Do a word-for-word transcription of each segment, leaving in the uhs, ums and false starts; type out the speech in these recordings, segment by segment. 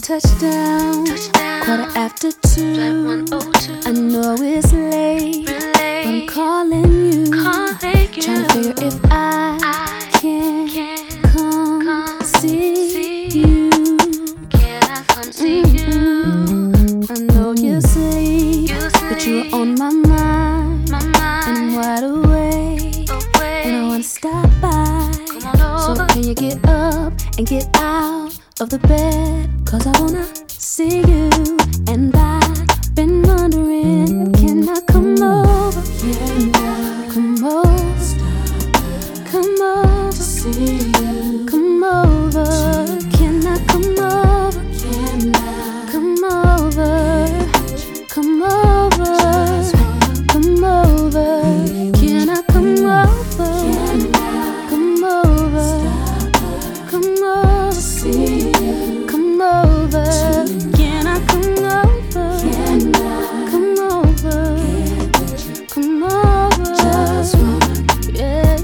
touchdown, Touchdown. quarter after two. Flight one oh two. I know it's late, but I'm calling you, Calling you. trying to figure if I, I can, can come, come see, see you. Can I come see Mm, I know you sleep, you? You but you're sleep. on my mind, My and I'm mind wide awake, away. and I wanna stop by. Come on So over. can you get up and get out of the bed? Cause I wanna see you, and I've been wondering, can I come over? Can I come over? Come over to see you. Come over. Can I come over? Can I come over? Come over. Come over. Can I come over? Come over. Come over. See you. Come over. Can I come over? Come over. Come over. Just wanna, yeah.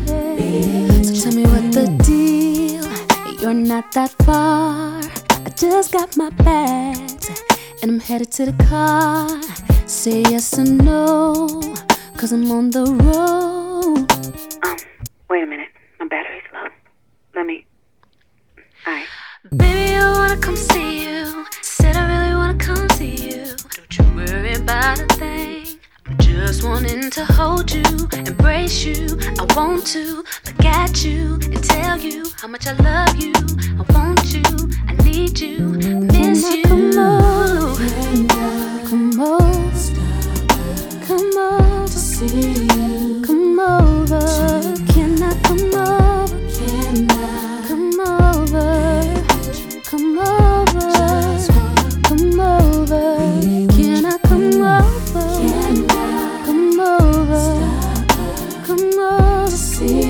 So tell me what the deal. You're not that far. I just got my bags and I'm headed to the car. Say yes or no, cause I'm on the road. Um, wait a minute. My battery's low. Let me. Alright. Baby, I wanna come see you. Said I really wanna come see you. Don't you worry about a thing. I'm just wanting to hold you, embrace you. I want to look at you and tell you how much I love you. I want you, I need you, miss Can I you. come over? Come over. Come over to see you. Come over. Can I come over? Can I come over? Come over. Come over. Can I come over? Come over. Come over. See